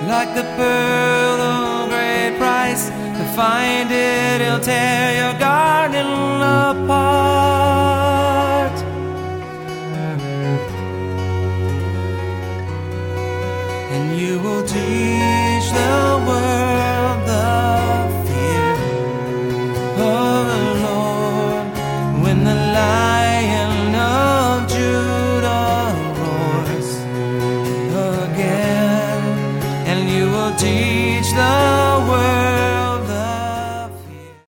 like the pearl of great price. To find it, he'll tear your garden apart. And you will dream